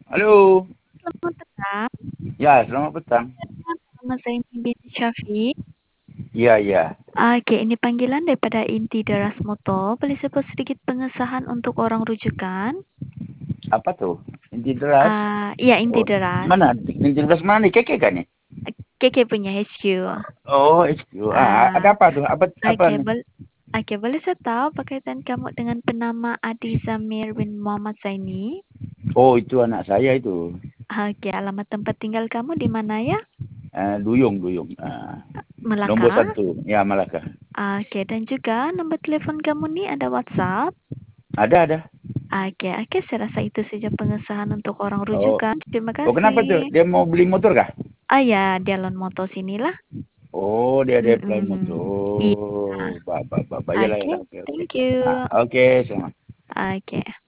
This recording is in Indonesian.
Halo. Selamat petang, Ya, selamat petang. nama Zaini binti Syafiq. Iya, iya. Oke, ini panggilan daripada Inti Deras Moto. Boleh sebut sedikit pengesahan untuk orang rujukan? Apa tuh? Inti deras? Iya, Inti Oh, Deras. mana? Inti deras mana nih? Keke kan nih? Keke punya HQ. Oh, HQ. Ah, Ada apa tuh? Apa oke, nih? boleh saya tahu berkaitan kamu dengan penama Adi Zamir bin Muhammad Zaini? Oh, itu anak saya itu. Oke, alamat tempat tinggal kamu di mana ya? Duyung, Duyung. Nomor Melaka. 1. Ya, Malaka. Oke, dan juga nomor telepon kamu nih ada WhatsApp. Ada. Oke, saya rasa itu saja pengesahan untuk orang Oh, rujukan. Terima oh kenapa tuh? kasih. Dia mau beli motor kah? Ya, Dialon Moto sinilah. Oh, dia apply motor. Mm-mm. Iya. Oh, bapak. Yalah, Oke, yalah. Oke. thank you. Oke, selamat. Oke.